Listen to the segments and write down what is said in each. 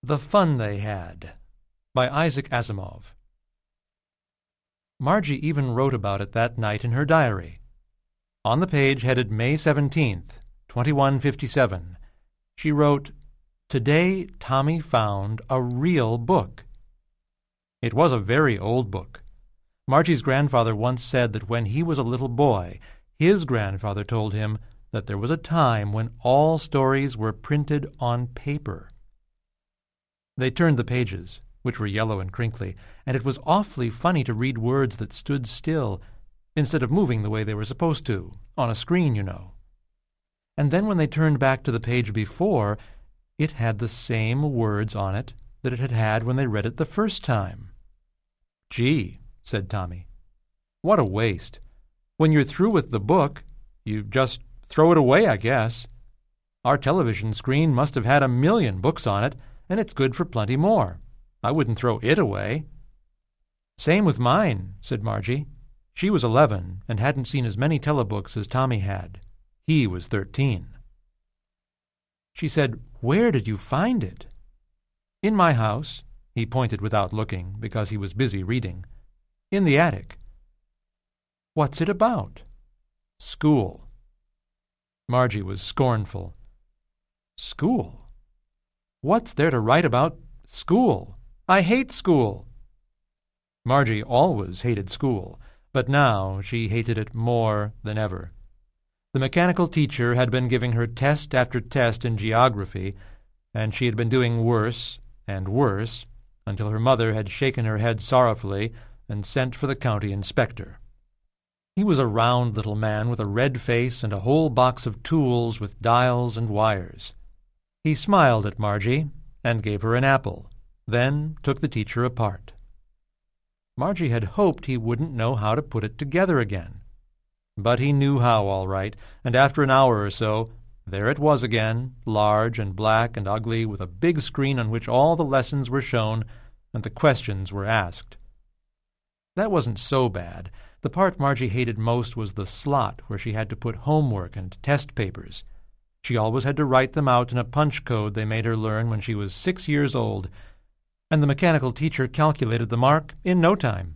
The Fun They Had by Isaac Asimov. Margie even wrote about it that night in her diary. On the page headed May 17th, 2157, she wrote, "Today Tommy found a real book." It was a very old book. Margie's grandfather once said that when he was a little boy, his grandfather told him that there was a time when all stories were printed on paper. They turned the pages, which were yellow and crinkly, and it was awfully funny to read words that stood still, instead of moving the way they were supposed to, on a screen, you know. And then when they turned back to the page before, it had the same words on it that it had had when they read it the first time. "Gee," said Tommy, "what a waste. When you're through with the book, you just throw it away, I guess. Our television screen must have had 1,000,000 books on it, and it's good for plenty more. I wouldn't throw it away." "Same with mine," said Margie. She was 11 and hadn't seen as many telebooks as Tommy had. He was 13. She said, "Where did you find it?" "In my house." He pointed without looking, because he was busy reading. "In the attic." "What's it about?" "School." Margie was scornful. "School? What's there to write about school? I hate school." Margie always hated school, but now she hated it more than ever. The mechanical teacher had been giving her test after test in geography, and she had been doing worse and worse until her mother had shaken her head sorrowfully and sent for the county inspector. He was a round little man with a red face and a whole box of tools with dials and wires. He smiled at Margie and gave her an apple, then took the teacher apart. Margie had hoped he wouldn't know how to put it together again. But he knew how, all right, and after an hour or so, there it was again, large and black and ugly, with a big screen on which all the lessons were shown and the questions were asked. That wasn't so bad. The part Margie hated most was the slot where she had to put homework and test papers. She always had to write them out in a punch code they made her learn when she was 6 years old, and the mechanical teacher calculated the mark in no time.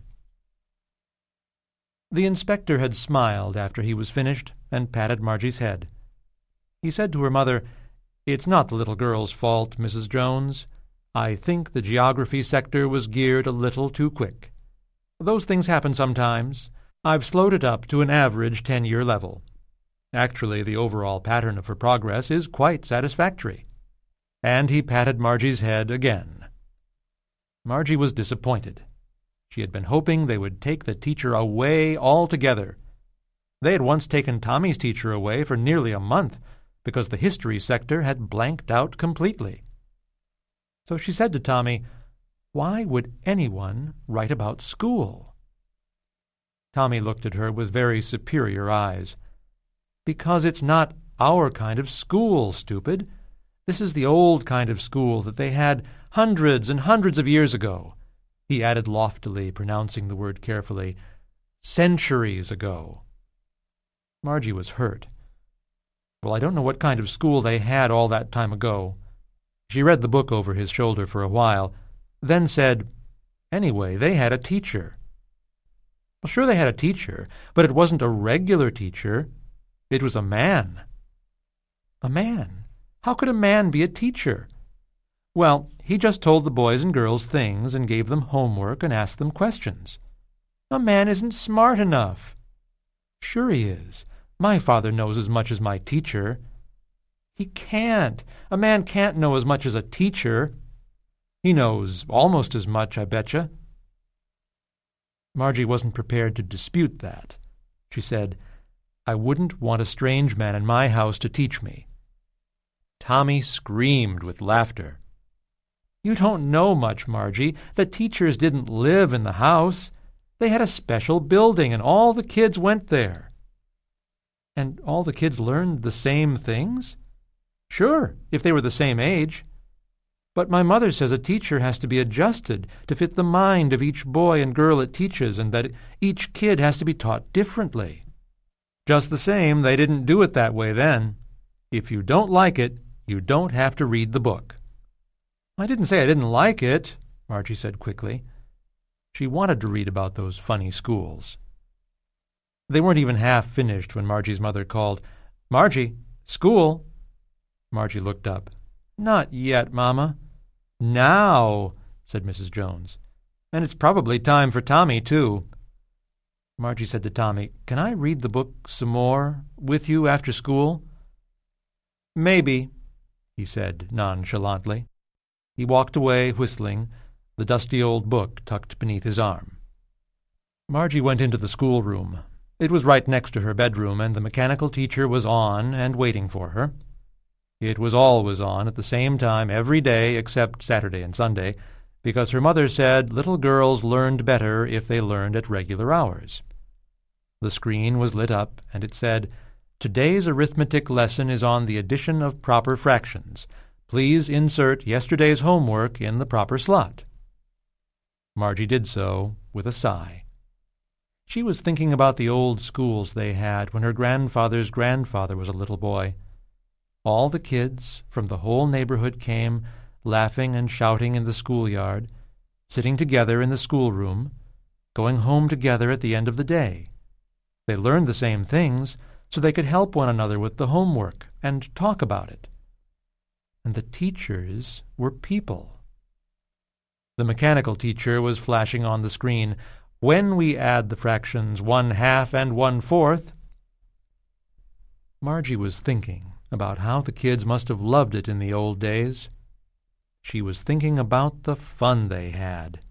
The inspector had smiled after he was finished and patted Margie's head. He said to her mother, "It's not the little girl's fault, Mrs. Jones. I think the geography sector was geared a little too quick. Those things happen sometimes. I've slowed it up to an average 10-year level. Actually, the overall pattern of her progress is quite satisfactory." And he patted Margie's head again. Margie was disappointed. She had been hoping they would take the teacher away altogether. They had once taken Tommy's teacher away for nearly a month because the history sector had blanked out completely. So she said to Tommy, "Why would anyone write about school?" Tommy looked at her with very superior eyes. "Because it's not our kind of school, stupid. This is the old kind of school that they had hundreds and hundreds of years ago." He added loftily, pronouncing the word carefully, "centuries ago." Margie was hurt. "Well, I don't know what kind of school they had all that time ago." She read the book over his shoulder for a while, then said, "Anyway, they had a teacher." "Well, sure they had a teacher, but it wasn't a regular teacher. It was a man." "A man? How could a man be a teacher?" "Well, he just told the boys and girls things and gave them homework and asked them questions." "A man isn't smart enough." "Sure he is. My father knows as much as my teacher." "He can't. A man can't know as much as a teacher." "He knows almost as much, I betcha." Margie wasn't prepared to dispute that. She said, "I wouldn't want a strange man in my house to teach me." Tommy screamed with laughter. "You don't know much, Margie. The teachers didn't live in the house. They had a special building, and all the kids went there." "And all the kids learned the same things?" "Sure, if they were the same age. But my mother says a teacher has to be adjusted to fit the mind of each boy and girl it teaches, and that each kid has to be taught differently." "Just the same, they didn't do it that way then. If you don't like it, you don't have to read the book." "I didn't say I didn't like it," Margie said quickly. She wanted to read about those funny schools. They weren't even half finished when Margie's mother called, "Margie, school!" Margie looked up. "Not yet, Mama." "Now," said Mrs. Jones. "And it's probably time for Tommy, too." Margie said to Tommy, "Can I read the book some more with you after school?" "Maybe," he said nonchalantly. He walked away, whistling, the dusty old book tucked beneath his arm. Margie went into the schoolroom. It was right next to her bedroom, and the mechanical teacher was on and waiting for her. It was always on at the same time every day except Saturday and Sunday, because her mother said little girls learned better if they learned at regular hours. The screen was lit up, and it said, "Today's arithmetic lesson is on the addition of proper fractions. Please insert yesterday's homework in the proper slot." Margie did so with a sigh. She was thinking about the old schools they had when her grandfather's grandfather was a little boy. All the kids from the whole neighborhood came, laughing and shouting in the schoolyard, sitting together in the schoolroom, going home together at the end of the day. They learned the same things, so they could help one another with the homework and talk about it. And the teachers were people. The mechanical teacher was flashing on the screen, "When we add the fractions 1/2 and 1/4. Margie was thinking about how the kids must have loved it in the old days. She was thinking about the fun they had.